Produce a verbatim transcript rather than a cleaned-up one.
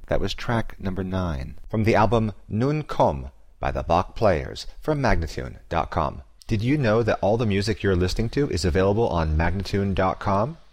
That was track number nine from the album Nun Komm by the Bach Players from Magnatune dot com. Did you know that all the music you're listening to is available on Magnatune dot com?